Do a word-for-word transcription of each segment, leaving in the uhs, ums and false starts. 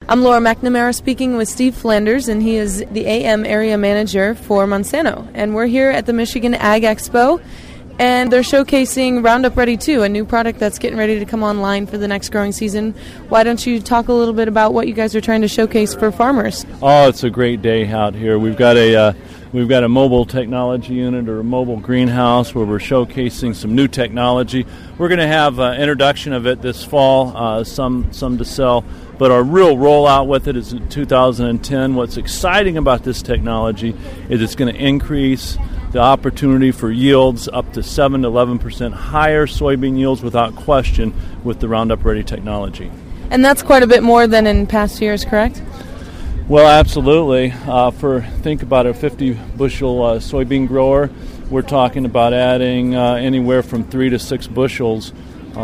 I'm Laura McNamara speaking with Steve Flanders, and he is the A M Area Manager for Monsanto. And we're here at the Michigan Ag Expo, and they're showcasing Roundup Ready two, a new product that's getting ready to come online for the next growing season. Why don't you talk a little bit about what you guys are trying to showcase for farmers? Oh, it's a great day out here. We've got a uh, we've got a mobile technology unit or a mobile greenhouse where we're showcasing some new technology. We're going to have an introduction of it this fall, uh, some some to sell, but our real rollout with it is in two thousand ten. What's exciting about this technology is it's going to increase the opportunity for yields up to seven to eleven percent higher soybean yields without question with the Roundup Ready technology. And that's quite a bit more than in past years, correct? Well, absolutely. Uh, for think about a fifty bushel uh, soybean grower, we're talking about adding uh, anywhere from three to six bushels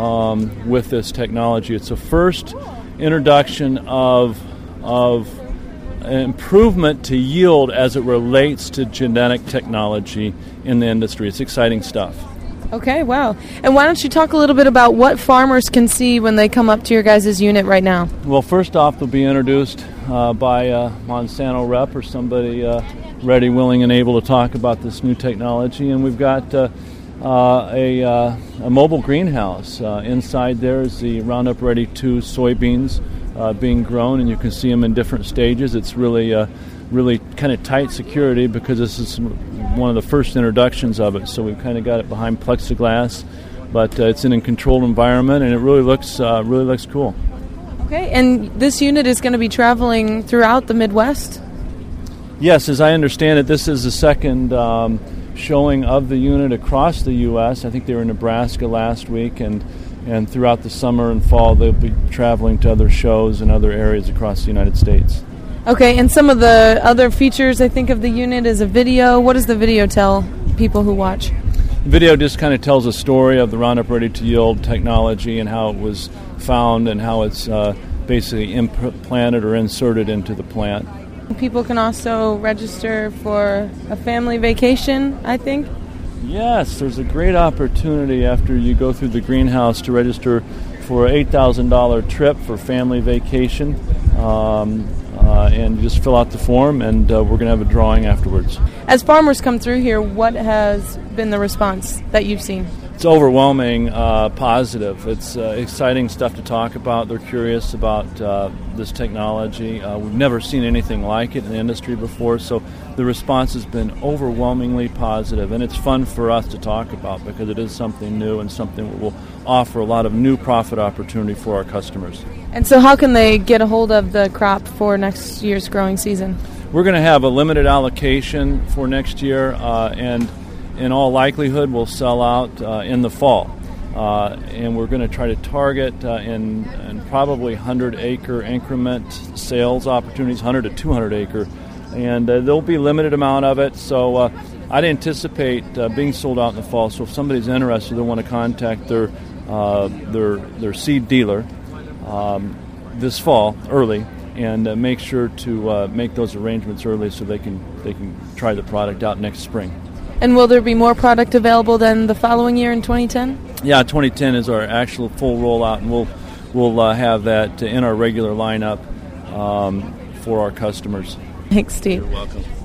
um, with this technology. It's the first introduction of of improvement to yield as it relates to genetic technology in the industry. It's exciting stuff. Okay, wow. And why don't you talk a little bit about what farmers can see when they come up to your guys' unit right now? Well, first off, they'll be introduced uh, by a Monsanto rep or somebody uh, ready, willing, and able to talk about this new technology. And we've got uh, uh, a, uh, a mobile greenhouse. Uh, inside there is the Roundup Ready two soybeans Uh, being grown, and you can see them in different stages. It's really uh, really kind of tight security because this is one of the first introductions of it, so we've kind of got it behind plexiglass, but uh, it's in a controlled environment, and it really looks uh, really looks cool. Okay, and this unit is going to be traveling throughout the Midwest? Yes, as I understand it, this is the second um, showing of the unit across the U S I think they were in Nebraska last week, and And throughout the summer and fall, they'll be traveling to other shows and other areas across the United States. Okay, and some of the other features, I think, of the unit is a video. What does the video tell people who watch? The video just kind of tells a story of the Roundup Ready to Yield technology and how it was found and how it's uh, basically implanted or inserted into the plant. People can also register for a family vacation, I think. Yes, there's a great opportunity after you go through the greenhouse to register for an eight thousand dollars trip for family vacation, um, uh, and just fill out the form, and uh, we're going to have a drawing afterwards. As farmers come through here, what has been the response that you've seen? It's overwhelming, uh, positive. It's uh, exciting stuff to talk about. They're curious about uh, this technology. Uh, we've never seen anything like it in the industry before, so the response has been overwhelmingly positive, and it's fun for us to talk about because it is something new and something that will offer a lot of new profit opportunity for our customers. And so how can they get a hold of the crop for next year's growing season? We're going to have a limited allocation for next year, uh, and in all likelihood we'll sell out uh, in the fall. Uh, and we're going to try to target uh, in, in probably one hundred acre increment sales opportunities, one hundred to two hundred acre. And uh, there'll be a limited amount of it, so uh, I'd anticipate uh, being sold out in the fall. So if somebody's interested, they'll want to contact their uh, their their seed dealer um, this fall early, and uh, make sure to uh, make those arrangements early so they can they can try the product out next spring. And will there be more product available than the following year in twenty ten? Yeah, twenty ten is our actual full rollout, and we'll we'll uh, have that in our regular lineup um, for our customers. Thanks, Steve. You're welcome.